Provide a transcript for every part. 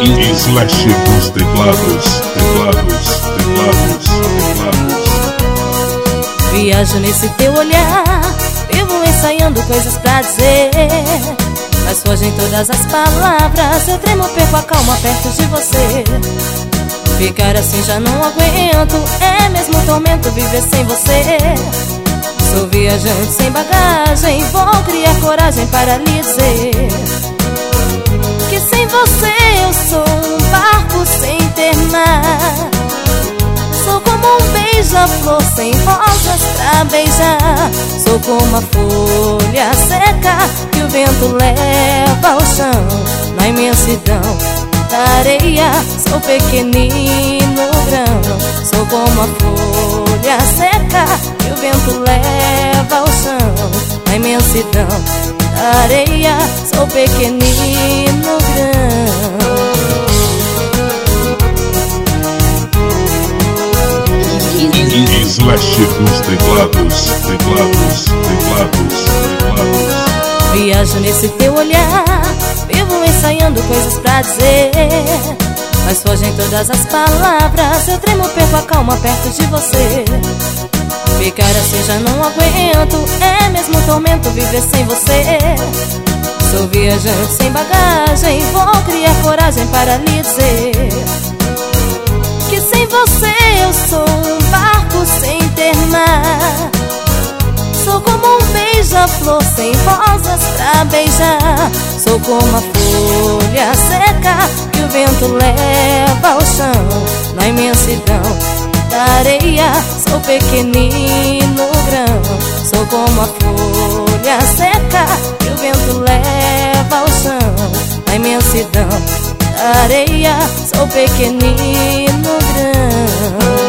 Slash dos teclados. Viajo nesse teu olhar, vivo ensaiando coisas pra dizer, mas fogem todas as palavras. Eu tremo, perco a calma perto de você. Ficar assim já não aguento, é mesmo tormento viver sem você. Sou viajante sem bagagem, vou criar coragem para lhe dizer que sem você eu sou um barco sem ter mar. Sou como um beija-flor sem rosas pra beijar. Sou como a folha seca que o vento leva ao chão. Na imensidão da areia sou pequenino grão. Sou como a folha seca que o vento leva ao chão. Na imensidão da areia sou pequenino grão. Slash dos teclados. Viajo nesse teu olhar, vivo ensaiando coisas pra dizer, mas fogem todas as palavras. Eu tremo, perco a calma perto de você. Ficar assim já não aguento, é mesmo tormento viver sem você. Sou viajante sem bagagem, vou criar coragem para lhe dizer que sem você eu sou um barco sem ter mar. Sou como um beija-flor sem rosas pra beijar. Sou como a folha seca que o vento leva ao chão. Na imensidão da areia sou pequenino grão. Sou como a folha seca que o vento leva ao chão. Na imensidão da areia sou pequenino grão.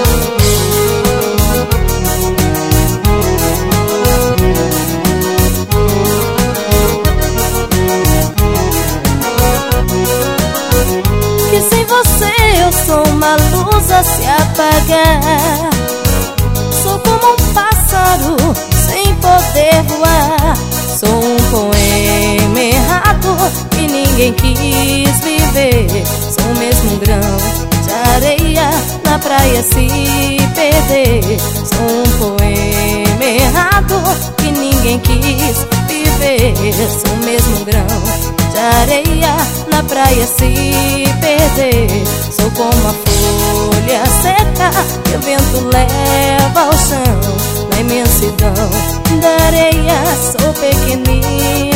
Que sem você eu sou uma luz a se apagar. Sou como um pássaro sem poder voar. Sou um poema errado que ninguém quis viver. Sou mesmo um grão de areia na praia se perder. Sou um poema errado que ninguém quis viver. Sou mesmo um grão de areia na praia se perder. Sou como a folha seca que o vento leva ao chão. Na imensidão da areia sou pequenino